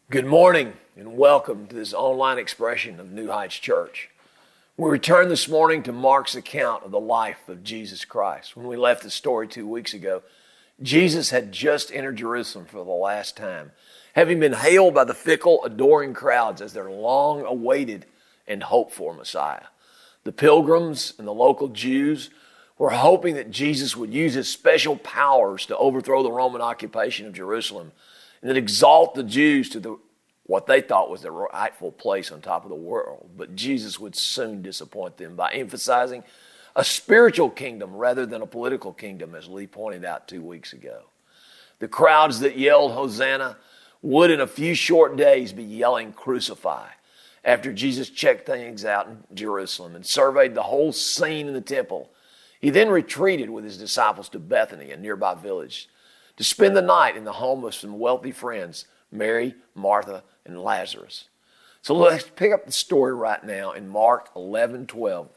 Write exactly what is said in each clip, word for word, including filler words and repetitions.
Good morning and welcome to this online expression of New Heights Church. We return this morning to Mark's account of the life of Jesus Christ. When we left the story two weeks ago, Jesus had just entered Jerusalem for the last time, having been hailed by the fickle, adoring crowds as their long-awaited and hoped-for Messiah. The pilgrims and the local Jews were hoping that Jesus would use his special powers to overthrow the Roman occupation of Jerusalem and then exalt the Jews to the what they thought was their rightful place on top of the world. But Jesus would soon disappoint them by emphasizing a spiritual kingdom rather than a political kingdom, as Lee pointed out two weeks ago. The crowds that yelled Hosanna would in a few short days be yelling Crucify after Jesus checked things out in Jerusalem and surveyed the whole scene in the temple. He then retreated with his disciples to Bethany, a nearby village, to spend the night in the home of some wealthy friends, Mary, Martha, and Lazarus. So let's pick up the story right now in Mark eleven twelve.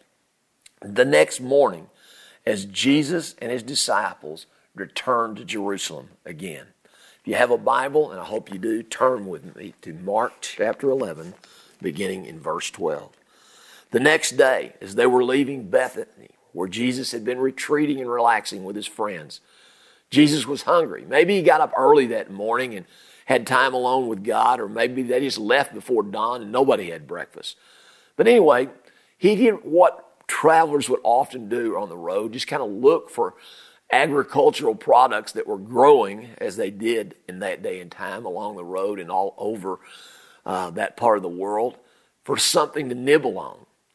The next morning, as Jesus and his disciples returned to Jerusalem again. If you have a Bible, and I hope you do, turn with me to Mark chapter eleven, beginning in verse twelve. The next day, as they were leaving Bethany, where Jesus had been retreating and relaxing with his friends, Jesus was hungry. Maybe he got up early that morning and had time alone with God, or maybe they just left before dawn and nobody had breakfast. But anyway, he did what travelers would often do on the road, just kind of look for agricultural products that were growing as they did in that day and time along the road and all over uh, that part of the world for something to nibble on.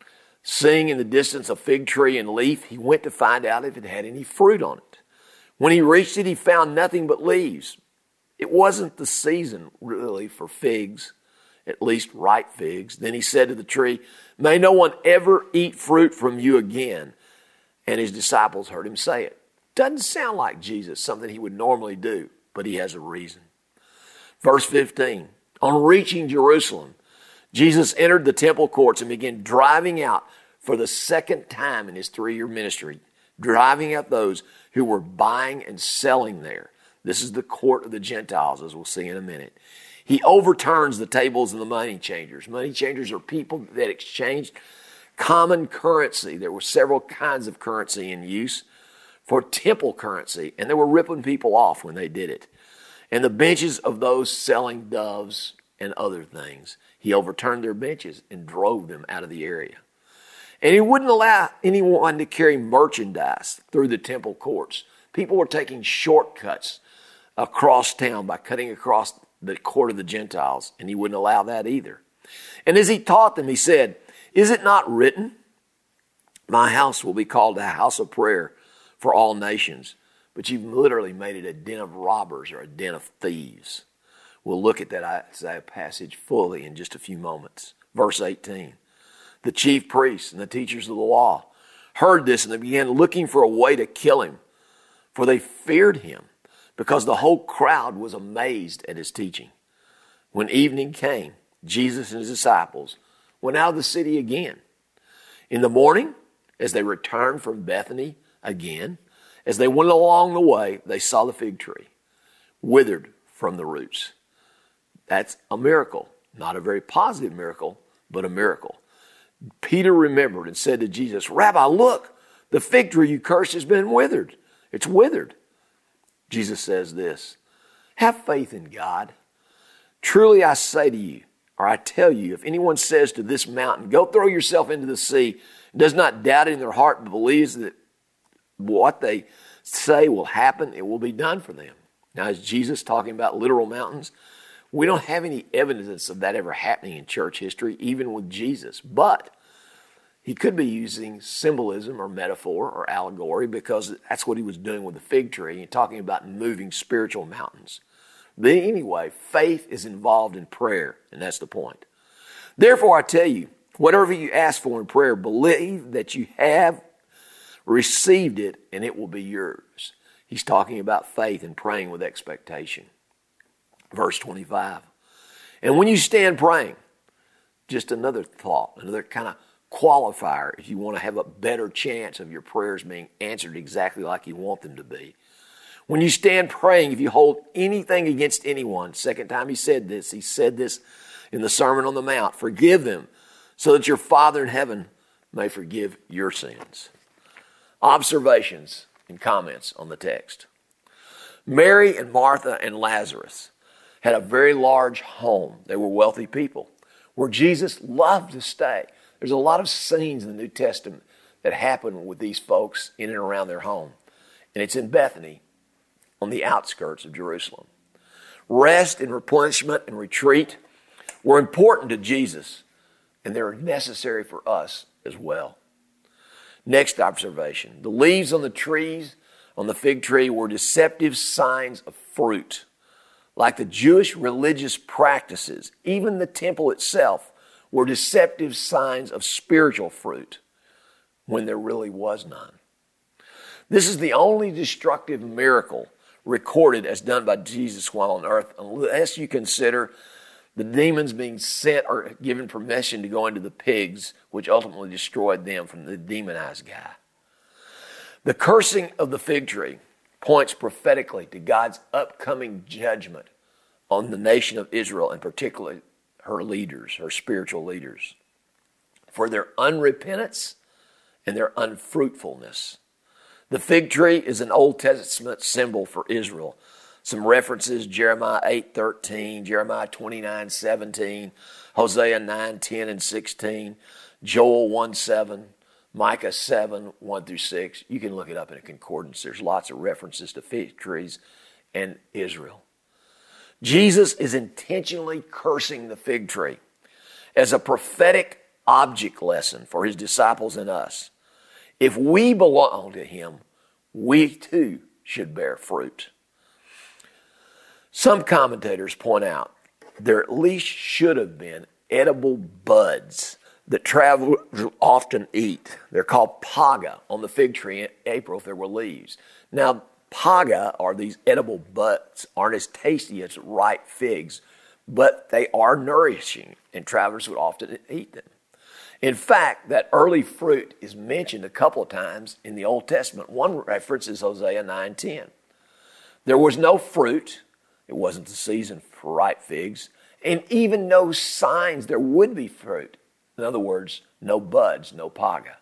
Seeing in the distance a fig tree and leaf, he went to find out if it had any fruit on it. When he reached it, he found nothing but leaves. It wasn't the season, really, for figs, at least ripe figs. Then he said to the tree, "May no one ever eat fruit from you again." And his disciples heard him say it. Doesn't sound like Jesus, something he would normally do, but he has a reason. Verse fifteen, on reaching Jerusalem, Jesus entered the temple courts and began driving out for the second time in his three-year ministry, driving out those who were buying and selling there. This is the court of the Gentiles, as we'll see in a minute. He overturns the tables of the money changers. Money changers are people that exchanged common currency. There were several kinds of currency in use for temple currency, and they were ripping people off when they did it. And the benches of those selling doves and other things. He overturned their benches and drove them out of the area. And he wouldn't allow anyone to carry merchandise through the temple courts. People were taking shortcuts across town by cutting across the court of the Gentiles, and he wouldn't allow that either. And as he taught them, he said, "Is it not written, my house will be called a house of prayer for all nations, but you've literally made it a den of robbers or a den of thieves." We'll look at that Isaiah passage fully in just a few moments. Verse eighteen. The chief priests and the teachers of the law heard this, and they began looking for a way to kill him, for they feared him, because the whole crowd was amazed at his teaching. When evening came, Jesus and his disciples went out of the city again. In the morning, as they returned from Bethany again, as they went along the way, they saw the fig tree withered from the roots. That's a miracle. Not a very positive miracle, but a miracle. Peter remembered and said to Jesus, "Rabbi, look, the fig tree you cursed has been withered. It's withered." Jesus says this, "Have faith in God. Truly I say to you, or I tell you, if anyone says to this mountain, 'Go throw yourself into the sea,' and does not doubt in their heart but believes that what they say will happen, it will be done for them." Now, is Jesus talking about literal mountains? We don't have any evidence of that ever happening in church history, even with Jesus. But he could be using symbolism or metaphor or allegory, because that's what he was doing with the fig tree and talking about moving spiritual mountains. But anyway, faith is involved in prayer, and that's the point. Therefore, I tell you, whatever you ask for in prayer, believe that you have received it and it will be yours. He's talking about faith and praying with expectation. Verse twenty-five. And when you stand praying, just another thought, another kind of qualifier if you want to have a better chance of your prayers being answered exactly like you want them to be. When you stand praying, if you hold anything against anyone, second time he said this, he said this in the Sermon on the Mount, forgive them so that your Father in heaven may forgive your sins. Observations and comments on the text. Mary and Martha and Lazarus had a very large home. They were wealthy people where Jesus loved to stay. There's a lot of scenes in the New Testament that happen with these folks in and around their home. And it's in Bethany on the outskirts of Jerusalem. Rest and replenishment and retreat were important to Jesus, and they're necessary for us as well. Next observation. The leaves on the trees, on the fig tree, were deceptive signs of fruit. Like the Jewish religious practices, even the temple itself were deceptive signs of spiritual fruit when there really was none. This is the only destructive miracle recorded as done by Jesus while on earth, unless you consider the demons being sent or given permission to go into the pigs, which ultimately destroyed them from the demonized guy. The cursing of the fig tree points prophetically to God's upcoming judgment on the nation of Israel, and particularly her leaders, her spiritual leaders, for their unrepentance and their unfruitfulness. The fig tree is an Old Testament symbol for Israel. Some references, Jeremiah eight thirteen, Jeremiah twenty-nine seventeen, Hosea nine ten and sixteen, Joel one seven, Micah seven one through six. You can look it up in a concordance. There's lots of references to fig trees and Israel. Jesus is intentionally cursing the fig tree as a prophetic object lesson for his disciples and us. If we belong to him, we too should bear fruit. Some commentators point out there at least should have been edible buds that travelers often eat. They're called paga on the fig tree in April if there were leaves. Now, paga, or these edible buds, aren't as tasty as ripe figs, but they are nourishing, and travelers would often eat them. In fact, that early fruit is mentioned a couple of times in the Old Testament. One reference is Hosea nine ten. There was no fruit. It wasn't the season for ripe figs, and even no signs there would be fruit. In other words, no buds, no paga.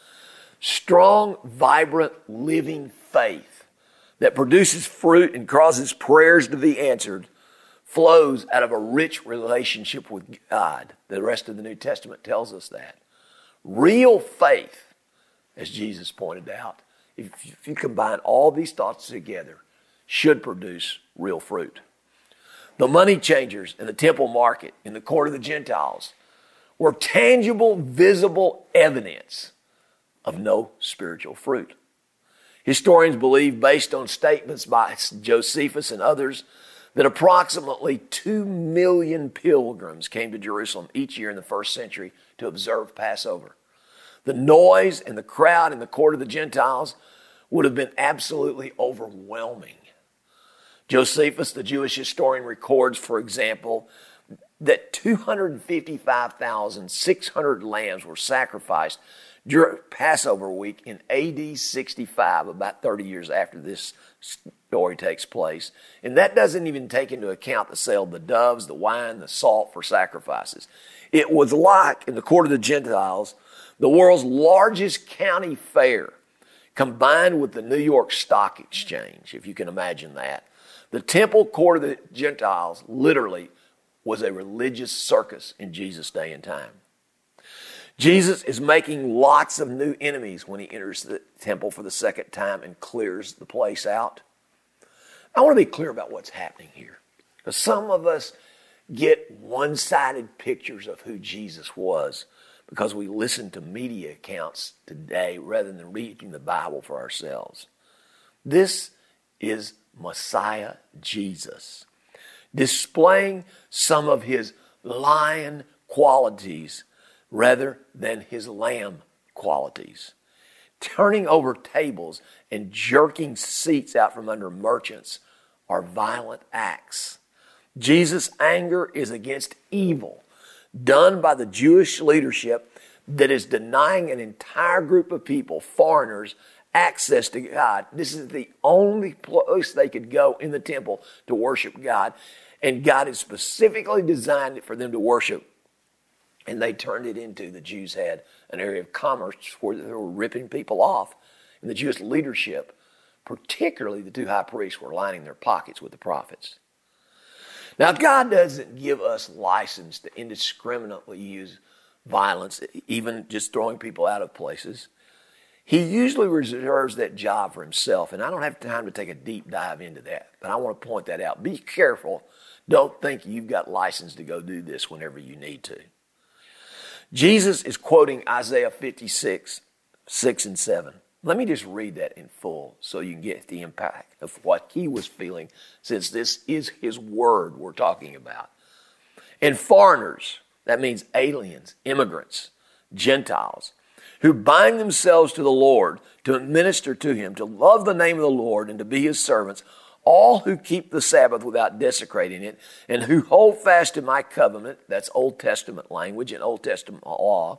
Strong, vibrant, living faith that produces fruit and causes prayers to be answered flows out of a rich relationship with God. The rest of the New Testament tells us that. Real faith, as Jesus pointed out, if, if you combine all these thoughts together, should produce real fruit. The money changers in the temple market, in the court of the Gentiles, were tangible, visible evidence of no spiritual fruit. Historians believe, based on statements by Josephus and others, that approximately two million pilgrims came to Jerusalem each year in the first century to observe Passover. The noise and the crowd in the court of the Gentiles would have been absolutely overwhelming. Josephus, the Jewish historian, records, for example, that two hundred fifty-five thousand six hundred lambs were sacrificed during Passover week in A D sixty-five, about thirty years after this story takes place. And that doesn't even take into account the sale of the doves, the wine, the salt for sacrifices. It was like, in the court of the Gentiles, the world's largest county fair, combined with the New York Stock Exchange, if you can imagine that. The temple court of the Gentiles literally was a religious circus in Jesus' day and time. Jesus is making lots of new enemies when he enters the temple for the second time and clears the place out. I want to be clear about what's happening here, because some of us get one-sided pictures of who Jesus was because we listen to media accounts today rather than reading the Bible for ourselves. This is Messiah Jesus, displaying some of his lion qualities rather than his lamb qualities, turning over tables and jerking seats out from under merchants are violent acts. Jesus' anger is against evil done by the Jewish leadership that is denying an entire group of people, foreigners, access to God. This is the only place they could go in the temple to worship God. And God had specifically designed it for them to worship. And they turned it into, the Jews had an area of commerce where they were ripping people off. And the Jewish leadership, particularly the two high priests, were lining their pockets with the prophets. Now, God doesn't give us license to indiscriminately use violence, even just throwing people out of places. He usually reserves that job for himself, and I don't have time to take a deep dive into that, but I want to point that out. Be careful. Don't think you've got license to go do this whenever you need to. Jesus is quoting Isaiah fifty-six, six and seven. Let me just read that in full so you can get the impact of what he was feeling, since this is his word we're talking about. And foreigners, that means aliens, immigrants, Gentiles, who bind themselves to the Lord to minister to him, to love the name of the Lord and to be his servants, all who keep the Sabbath without desecrating it, and who hold fast to my covenant, that's Old Testament language and Old Testament law,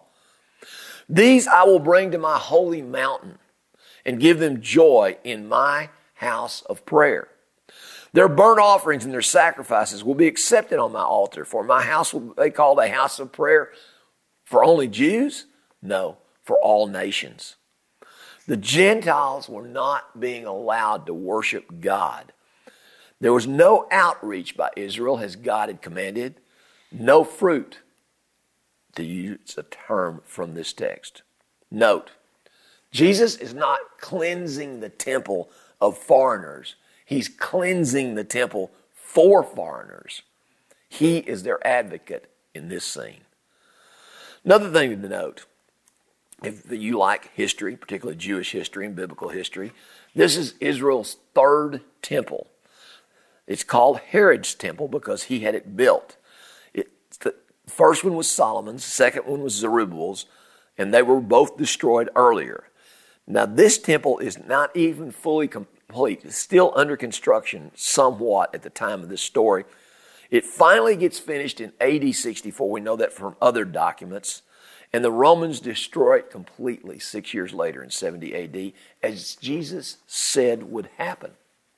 these I will bring to my holy mountain and give them joy in my house of prayer. Their burnt offerings and their sacrifices will be accepted on my altar, for my house will be called a house of prayer for only Jews? No, for all nations. The Gentiles were not being allowed to worship God. There was no outreach by Israel as God had commanded, no fruit, to use a term from this text. Note, Jesus is not cleansing the temple of foreigners. He's cleansing the temple for foreigners. He is their advocate in this scene. Another thing to note, if you like history, particularly Jewish history and biblical history, this is Israel's third temple. It's called Herod's temple because he had it built. It, the first one was Solomon's, the second one was Zerubbabel's, and they were both destroyed earlier. Now, this temple is not even fully complete. It's still under construction somewhat at the time of this story. It finally gets finished in A D sixty-four. We know that from other documents. And the Romans destroy it completely six years later in seventy A D, as Jesus said would happen.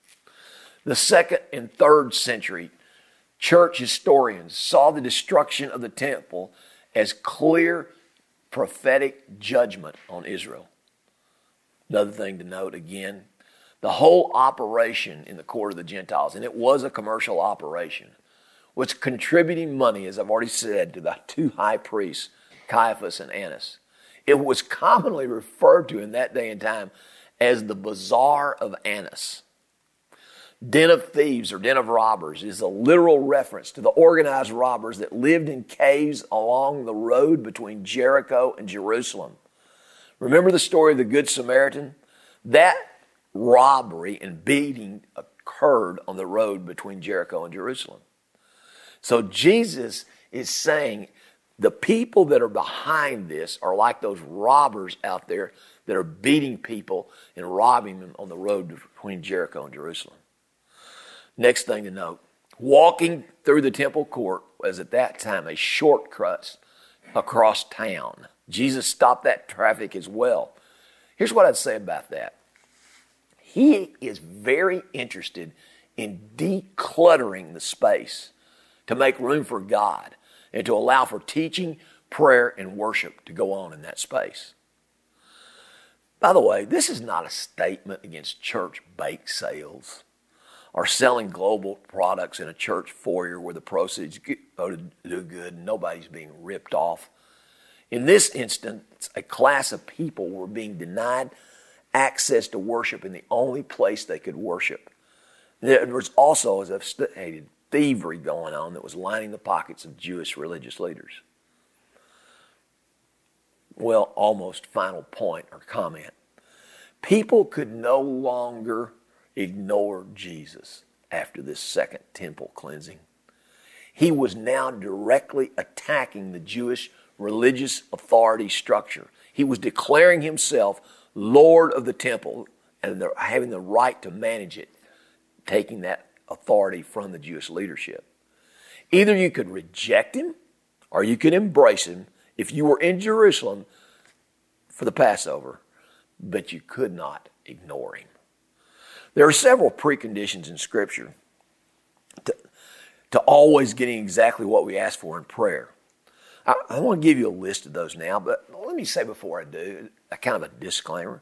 The second and third century church historians saw the destruction of the temple as clear prophetic judgment on Israel. Another thing to note again, the whole operation in the court of the Gentiles, and it was a commercial operation, was contributing money, as I've already said, to the two high priests, Caiaphas and Annas. It was commonly referred to in that day and time as the Bazaar of Annas. Den of thieves or den of robbers is a literal reference to the organized robbers that lived in caves along the road between Jericho and Jerusalem. Remember the story of the Good Samaritan? That robbery and beating occurred on the road between Jericho and Jerusalem. So Jesus is saying the people that are behind this are like those robbers out there that are beating people and robbing them on the road between Jericho and Jerusalem. Next thing to note, walking through the temple court was at that time a shortcut across town. Jesus stopped that traffic as well. Here's what I'd say about that. He is very interested in decluttering the space to make room for God and to allow for teaching, prayer, and worship to go on in that space. By the way, this is not a statement against church bake sales or selling global products in a church foyer where the proceeds go to do good and nobody's being ripped off. In this instance, a class of people were being denied access to worship in the only place they could worship. There was also, as I've stated, thievery going on that was lining the pockets of Jewish religious leaders. Well, almost final point or comment. People could no longer ignore Jesus after this second temple cleansing. He was now directly attacking the Jewish religious authority structure. He was declaring himself Lord of the temple and having the right to manage it, taking that authority from the Jewish leadership. Either you could reject him or you could embrace him if you were in Jerusalem for the Passover. but you could not ignore him. There are several preconditions in Scripture to, to always getting exactly what we ask for in prayer. I, I want to give you a list of those now, but let me say before I do, a kind of a disclaimer.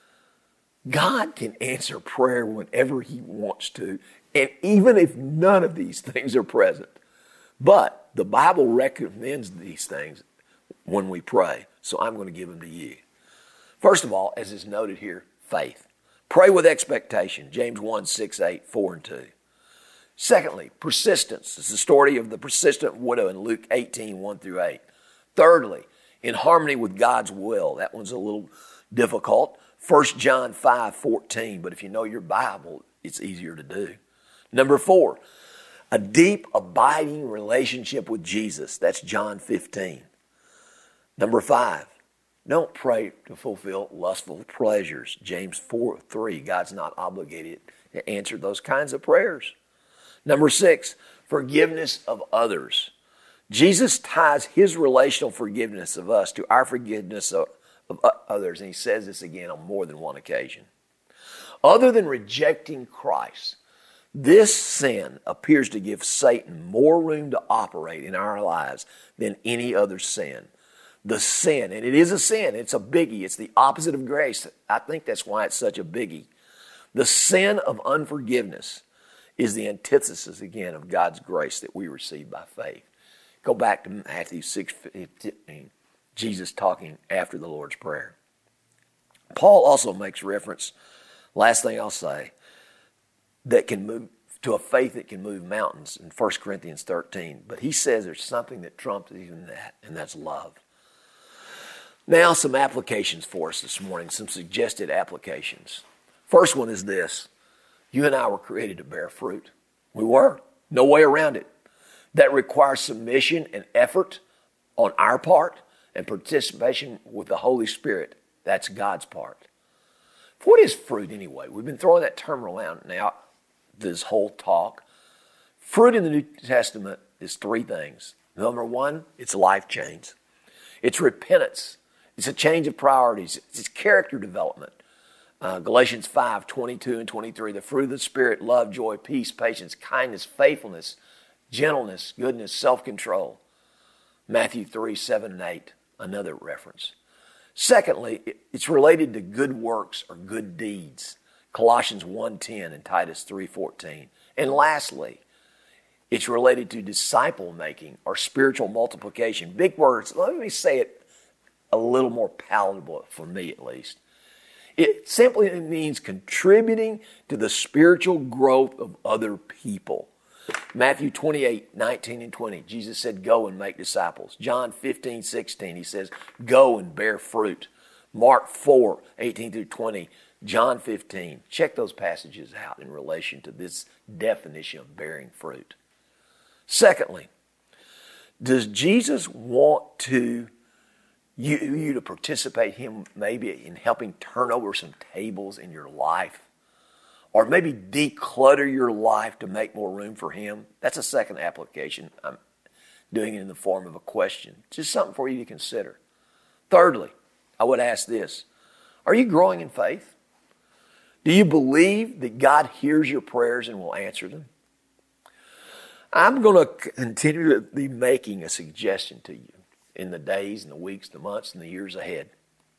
God can answer prayer whenever he wants to, and even if none of these things are present. But the Bible recommends these things when we pray, so I'm going to give them to you. First of all, as is noted here, faith. Pray with expectation, James one, six, eight, four, and two. Secondly, persistence. It's the story of the persistent widow in Luke eighteen, one through eight. Thirdly, in harmony with God's will. That one's a little difficult. First John five, fourteen, but if you know your Bible, it's easier to do. Number four, a deep, abiding relationship with Jesus. That's John fifteen. Number five, don't pray to fulfill lustful pleasures. James four, three, God's not obligated to answer those kinds of prayers. Number six, forgiveness of others. Jesus ties his relational forgiveness of us to our forgiveness of, of others, and he says this again on more than one occasion. Other than rejecting Christ, this sin appears to give Satan more room to operate in our lives than any other sin. The sin, and it is a sin, it's a biggie, it's the opposite of grace. I think that's why it's such a biggie. The sin of unforgiveness is the antithesis again of God's grace that we receive by faith. Go back to Matthew six fifteen, Jesus talking after the Lord's Prayer. Paul also makes reference, last thing I'll say, that can move to a faith that can move mountains in First Corinthians thirteen. But he says there's something that trumps even that, and that's love. Now some applications for us this morning, some suggested applications. First one is this. You and I were created to bear fruit. We were. No way around it. That requires submission and effort on our part and participation with the Holy Spirit. That's God's part. What is fruit anyway? We've been throwing that term around now this whole talk. Fruit in the New Testament is three things. Number one, it's life change. It's repentance. It's a change of priorities. It's character development. Uh, Galatians five, twenty-two and twenty-three, the fruit of the Spirit, love, joy, peace, patience, kindness, faithfulness, gentleness, goodness, self-control. Matthew three, seven and eight, another reference. Secondly, it's related to good works or good deeds. Colossians one, ten and Titus three, fourteen. And lastly, it's related to disciple making or spiritual multiplication. Big words. Let me say it a little more palatable for me at least. It simply means contributing to the spiritual growth of other people. Matthew twenty-eight, nineteen and twenty, Jesus said, go and make disciples. John fifteen, sixteen, he says, go and bear fruit. Mark four, eighteen through twenty, John fifteen. Check those passages out in relation to this definition of bearing fruit. Secondly, does Jesus want to You, you to participate him maybe in helping turn over some tables in your life, or maybe declutter your life to make more room for him? That's a second application. I'm doing it in the form of a question. Just something for you to consider. Thirdly, I would ask this. Are you growing in faith? Do you believe that God hears your prayers and will answer them? I'm going to continue to be making a suggestion to you in the days and the weeks, the months, and the years ahead.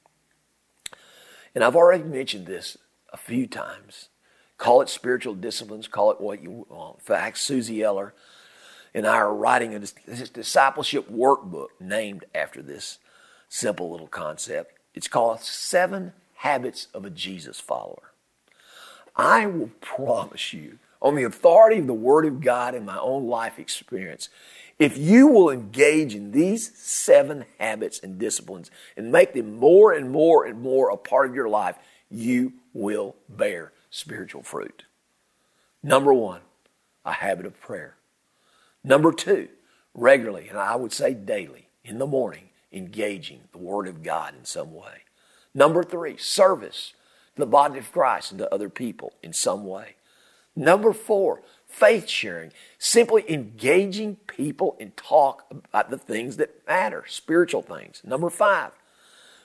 And I've already mentioned this a few times. Call it spiritual disciplines, call it what you want. In fact, Susie Eller and I are writing a discipleship workbook named after this simple little concept. It's called Seven Habits of a Jesus Follower. I will promise you, on the authority of the Word of God and my own life experience, if you will engage in these seven habits and disciplines and make them more and more and more a part of your life, you will bear spiritual fruit. Number one, a habit of prayer. Number two, regularly, and I would say daily, in the morning, engaging the Word of God in some way. Number three, service to the body of Christ and to other people in some way. Number four, faith sharing, simply engaging people in talk about the things that matter, spiritual things. Number five,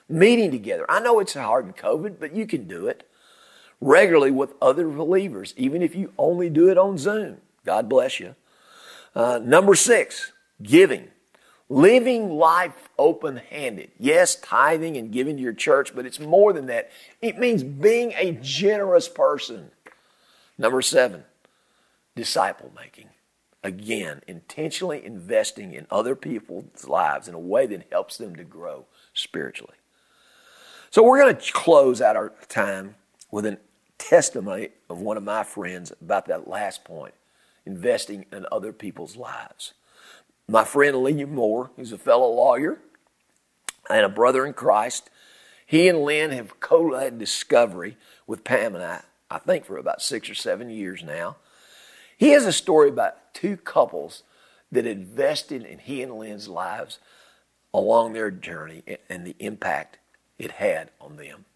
Meeting together. I know it's hard in COVID, but you can do it regularly with other believers, even if you only do it on Zoom. God bless you. Uh, number six, giving. Living life open-handed. Yes, tithing and giving to your church, but it's more than that. It means being a generous person. Number seven, disciple making. Again, intentionally investing in other people's lives in a way that helps them to grow spiritually. So we're going to close out our time with a testimony of one of my friends about that last point, investing in other people's lives. My friend Lee Moore, who's a fellow lawyer and a brother in Christ, he and Lynn have co-led Discovery with Pam and I, I think for about six or seven years now. He has a story about two couples that invested in he and Lynn's lives along their journey and the impact it had on them.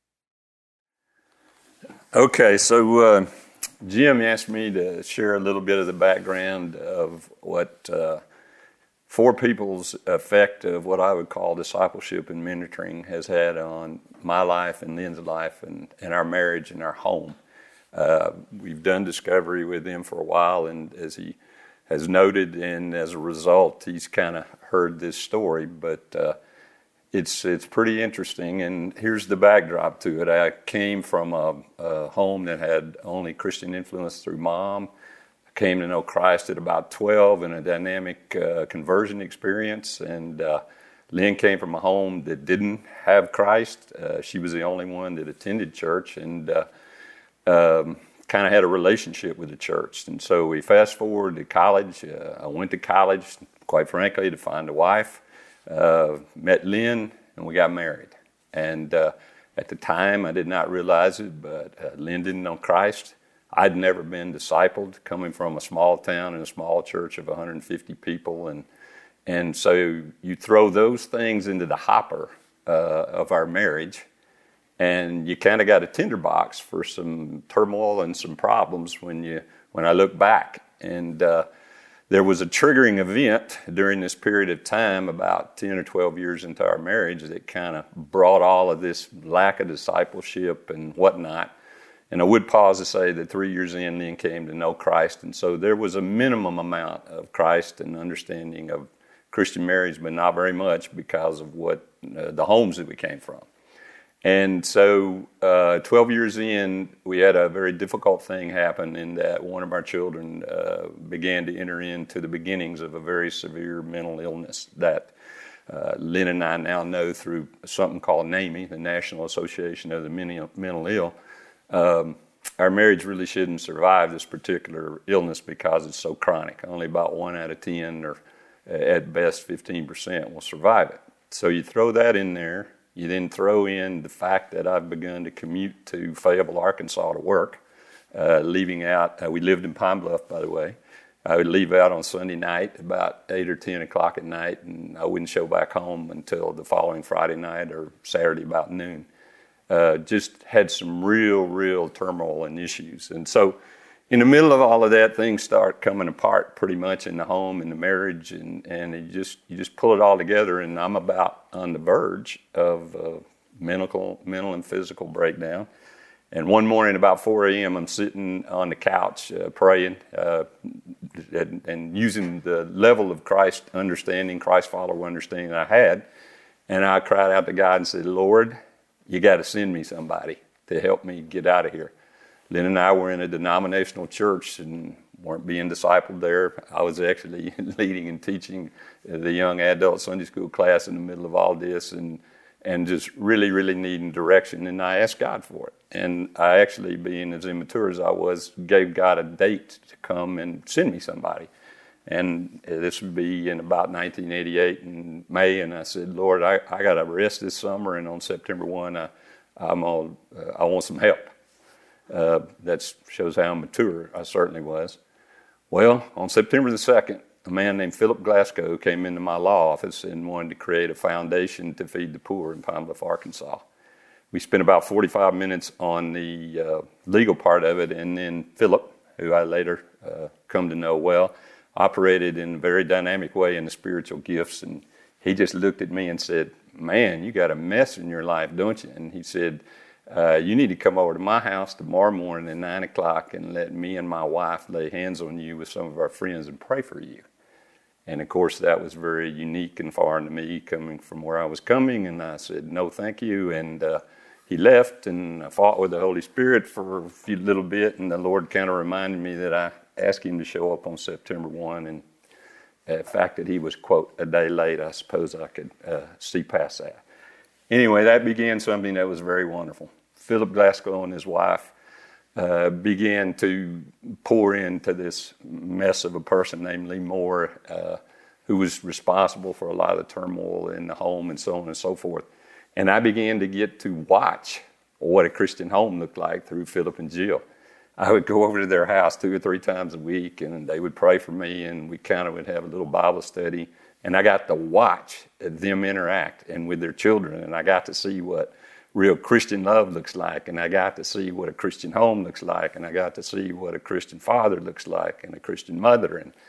Okay, so uh, Jim asked me to share a little bit of the background of what uh, four people's effect of what I would call discipleship and mentoring has had on my life and Lynn's life and, and our marriage and our home. Uh, we've done Discovery with him for a while, and as he has noted, and as a result, he's kind of heard this story, but uh, it's it's pretty interesting, and here's the backdrop to it. I came from a, a home that had only Christian influence through mom. I came to know Christ at about twelve in a dynamic uh, conversion experience, and uh, Lynn came from a home that didn't have Christ. Uh, she was the only one that attended church, and uh, um, kind of had a relationship with the church. And so we fast forward to college. Uh, I went to college, quite frankly, to find a wife. Uh, met Lynn, and we got married. And uh, at the time, I did not realize it, but uh, Lynn didn't know Christ. I'd never been discipled, coming from a small town and a small church of one hundred fifty people. And and so you throw those things into the hopper uh, of our marriage, and you kind of got a tinderbox for some turmoil and some problems when you when I look back. And uh, there was a triggering event during this period of time, about ten or twelve years into our marriage, that kind of brought all of this lack of discipleship and whatnot. And I would pause to say that three years in, Lynn came to know Christ. And so there was a minimum amount of Christ and understanding of Christian marriage, but not very much because of what uh, the homes that we came from. And so uh, twelve years in, we had a very difficult thing happen in that one of our children uh, began to enter into the beginnings of a very severe mental illness that uh, Lynn and I now know through something called NAMI, the National Association of the Mental Ill. Um, our marriage really shouldn't survive this particular illness because it's so chronic. Only about one out of ten, or at best fifteen percent, will survive it. So you throw that in there. You then throw in the fact that I've begun to commute to Fayetteville, Arkansas to work, uh, leaving out, uh, we lived in Pine Bluff, by the way. I would leave out on Sunday night about eight or ten o'clock at night, and I wouldn't show back home until the following Friday night or Saturday about noon. Uh, just had some real, real turmoil and issues. And so in the middle of all of that, things start coming apart pretty much in the home and the marriage, and, and you just you just pull it all together, and I'm about on the verge of uh, mental, mental and physical breakdown. And one morning about four a.m., I'm sitting on the couch uh, praying uh, and, and using the level of Christ understanding, Christ follower understanding I had, and I cried out to God and said, Lord, you got to send me somebody to help me get out of here. Lynn and I were in a denominational church and weren't being discipled there. I was actually leading and teaching the young adult Sunday school class in the middle of all this, and and just really, really needing direction. And I asked God for it. And I actually, being as immature as I was, gave God a date to come and send me somebody. And this would be in about nineteen eighty-eight in May. And I said, Lord, I, I got to rest this summer. And on September first, I, I'm on, uh, I want some help. Uh, that shows how mature I certainly was. Well, on September the second, a man named Philip Glasgow came into my law office and wanted to create a foundation to feed the poor in Pine Bluff, Arkansas. We spent about forty-five minutes on the uh, legal part of it, and then Philip, who I later uh, come to know well, operated in a very dynamic way in the spiritual gifts, and he just looked at me and said, man, you got a mess in your life, don't you? And he said, uh, you need to come over to my house tomorrow morning at nine o'clock and let me and my wife lay hands on you with some of our friends and pray for you. And of course, that was very unique and foreign to me, coming from where I was coming. And I said, no, thank you. And uh, he left, and I fought with the Holy Spirit for a few little bit. And the Lord kind of reminded me that I asked him to show up on September first. And the fact that he was, quote, a day late, I suppose I could uh, see past that. Anyway, that began something that was very wonderful. Philip Glasgow and his wife uh, began to pour into this mess of a person named Lee Moore, uh, who was responsible for a lot of the turmoil in the home and so on and so forth. And I began to get to watch what a Christian home looked like through Philip and Jill. I would go over to their house two or three times a week, and they would pray for me, and we kind of would have a little Bible study. And I got to watch them interact and with their children, and I got to see what real Christian love looks like, and I got to see what a Christian home looks like, and I got to see what a Christian father looks like and a Christian mother. And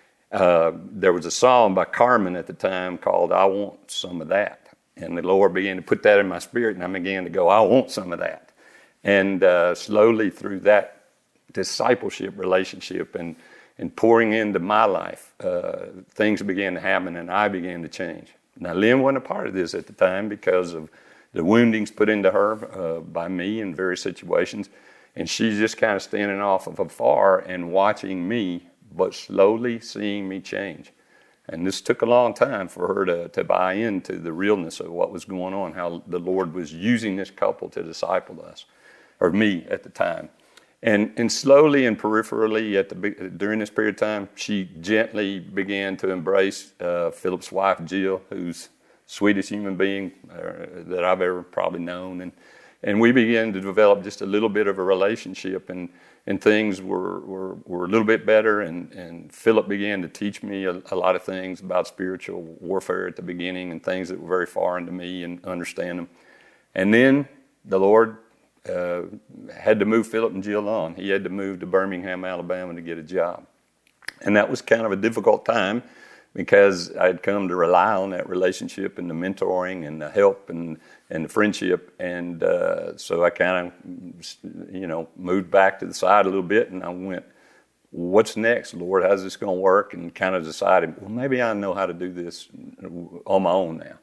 uh, there was a song by Carmen at the time called I Want Some of That. And the Lord began to put that in my spirit, and I began to go, I want some of that. And uh, slowly through that discipleship relationship and, and pouring into my life, uh, things began to happen, and I began to change. Now, Lynn wasn't a part of this at the time because of the woundings put into her uh, by me in various situations, and she's just kind of standing off of afar and watching me, but slowly seeing me change. And this took a long time for her to, to buy into the realness of what was going on, how the Lord was using this couple to disciple us, or me at the time. And and slowly and peripherally at the during this period of time, she gently began to embrace uh, Philip's wife, Jill, who's the sweetest human being uh, that I've ever probably known. And and we began to develop just a little bit of a relationship, and and things were, were, were a little bit better, and, and Philip began to teach me a, a lot of things about spiritual warfare at the beginning, and things that were very foreign to me and understand them. And then the Lord uh, had to move Philip and Jill on. He had to move to Birmingham, Alabama to get a job. And that was kind of a difficult time because I'd come to rely on that relationship and the mentoring and the help and and the friendship, and uh, so I kind of, you know, moved back to the side a little bit, and I went, what's next, Lord? How's this going to work? And kind of decided, well, maybe I know how to do this on my own now.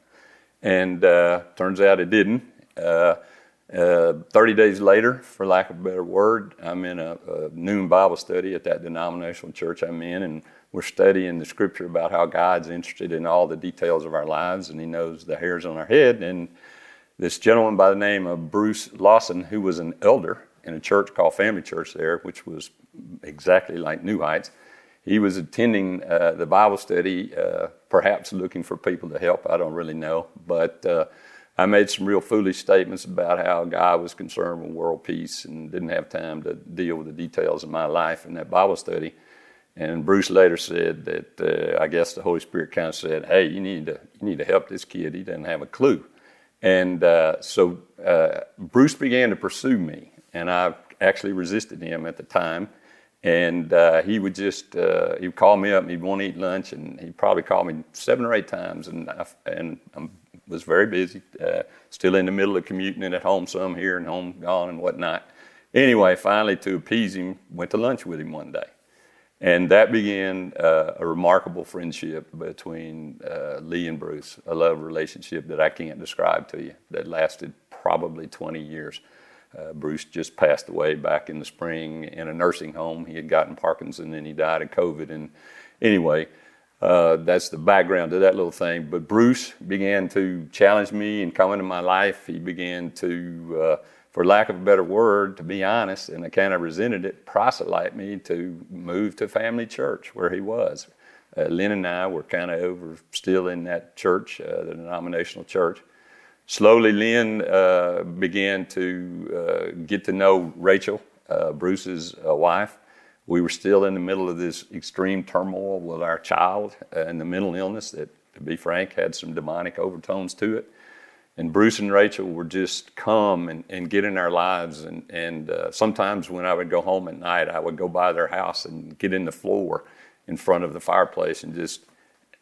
And uh, turns out it didn't. Uh, uh, thirty days later, for lack of a better word, I'm in a, a noon Bible study at that denominational church I'm in, and we're studying the scripture about how God's interested in all the details of our lives, and he knows the hairs on our head. And this gentleman by the name of Bruce Lawson, who was an elder in a church called Family Church there, which was exactly like New Heights, he was attending uh, the Bible study, uh, perhaps looking for people to help. I don't really know. But uh, I made some real foolish statements about how God was concerned with world peace and didn't have time to deal with the details of my life in that Bible study. And Bruce later said that uh, I guess the Holy Spirit kind of said, hey, you need to you need to help this kid. He doesn't have a clue. And uh, so uh, Bruce began to pursue me, and I actually resisted him at the time. And uh, he would just, uh, he would call me up and he'd want to eat lunch, and he'd probably call me seven or eight times, and I, and I was very busy, uh, still in the middle of commuting and at home some here and home gone and whatnot. Anyway, finally to appease him, went to lunch with him one day. And that began uh, a remarkable friendship between uh, Lee and Bruce, a love relationship that I can't describe to you, that lasted probably twenty years. Uh, Bruce just passed away back in the spring in a nursing home. He had gotten Parkinson's and he died of COVID. And anyway, uh, that's the background to that little thing. But Bruce began to challenge me and come into my life. He began to... Uh, for lack of a better word, to be honest, and I kind of resented it, proselyte me to move to Family Church where he was. Uh, Lynn and I were kind of over still in that church, uh, the denominational church. Slowly, Lynn uh, began to uh, get to know Rachel, uh, Bruce's uh, wife. We were still in the middle of this extreme turmoil with our child uh, and the mental illness that, to be frank, had some demonic overtones to it. And Bruce and Rachel were just come and, and get in our lives. And, and uh, sometimes when I would go home at night, I would go by their house and get in the floor in front of the fireplace and just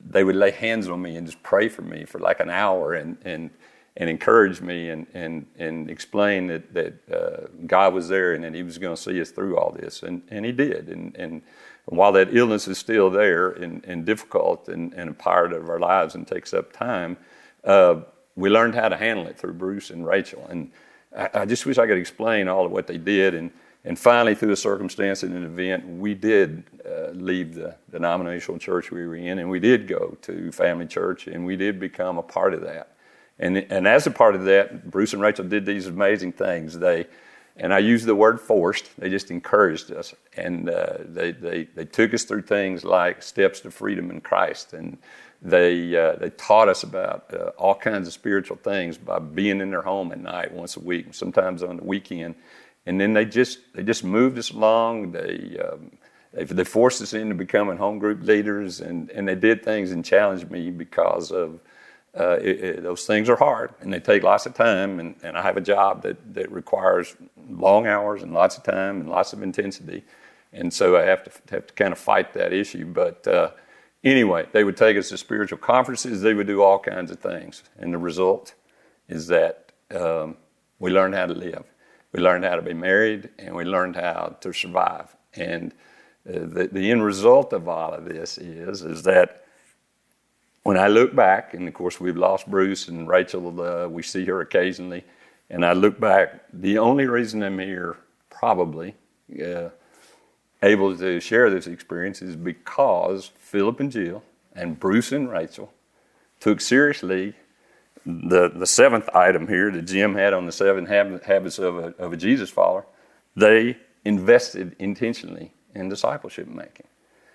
they would lay hands on me and just pray for me for like an hour and and, and encourage me and and and explain that that uh, God was there and that He was going to see us through all this, and and He did. And and while that illness is still there and, and difficult and, and a part of our lives and takes up time, uh, we learned how to handle it through Bruce and Rachel. And I, I just wish I could explain all of what they did. And and finally, through a circumstance and an event, we did uh, leave the denominational church we were in, and we did go to Family Church, and we did become a part of that. And and as a part of that, Bruce and Rachel did these amazing things. They, and I use the word forced, they just encouraged us. And uh, they, they, they took us through things like steps to freedom in Christ. And they uh, they taught us about uh, all kinds of spiritual things by being in their home at night once a week, sometimes on the weekend. And then they just they just moved us along. They um, they, they forced us into becoming home group leaders, and, and they did things and challenged me because of uh, it, it, those things are hard and they take lots of time. And, and I have a job that, that requires long hours and lots of time and lots of intensity, and so I have to have to kind of fight that issue. But uh, anyway, they would take us to spiritual conferences. They would do all kinds of things, and the result is that um, we learned how to live. We learned how to be married, and we learned how to survive. And uh, the, the end result of all of this is, is that when I look back, and of course we've lost Bruce and Rachel, uh, we see her occasionally, and I look back, the only reason I'm here probably uh, able to share this experience is because Philip and Jill and Bruce and Rachel took seriously The the seventh item here that Jim had on the seven habits of a, of a Jesus follower. They invested intentionally in discipleship making.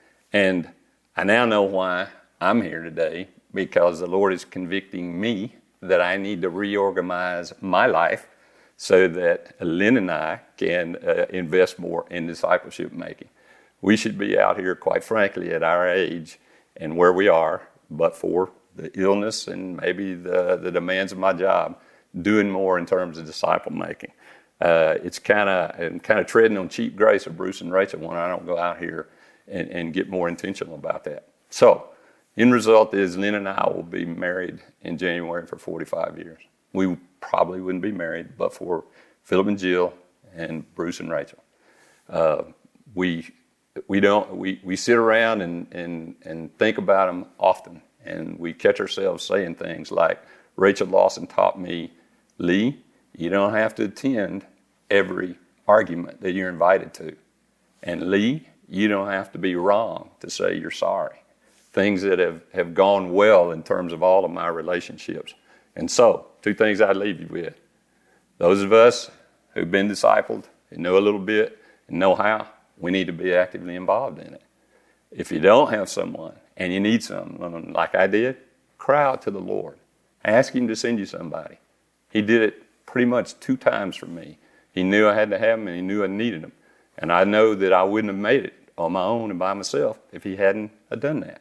And I now know why I'm here today, because the Lord is convicting me that I need to reorganize my life so that Lynn and I can uh, invest more in discipleship making. We should be out here, quite frankly, at our age and where we are, but for the illness and maybe the, the demands of my job, doing more in terms of disciple making. Uh, it's kind of kind of treading on cheap grace of Bruce and Rachel when I don't go out here and, and get more intentional about that. So, end result is Lynn and I will be married in January for forty-five years. We probably wouldn't be married but for Philip and Jill and Bruce and Rachel. Uh, we we don't we, we sit around and, and, and think about them often. And we catch ourselves saying things like, Rachel Lawson taught me, Lee, you don't have to attend every argument that you're invited to. And Lee, you don't have to be wrong to say you're sorry. Things that have, have gone well in terms of all of my relationships. And so, two things I'd leave you with. Those of us who've been discipled and know a little bit and know how, we need to be actively involved in it. If you don't have someone and you need someone like I did, cry out to the Lord. Ask Him to send you somebody. He did it pretty much two times for me. He knew I had to have them, and He knew I needed them. And I know that I wouldn't have made it on my own and by myself if He hadn't have done that.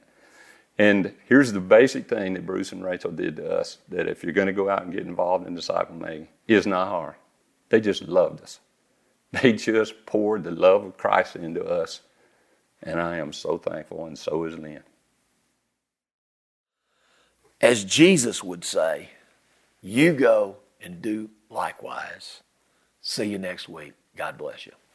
And here's the basic thing that Bruce and Rachel did to us, that if you're going to go out and get involved in disciple making, it's not hard. They just loved us. They just poured the love of Christ into us. And I am so thankful, and so is Lynn. As Jesus would say, you go and do likewise. See you next week. God bless you.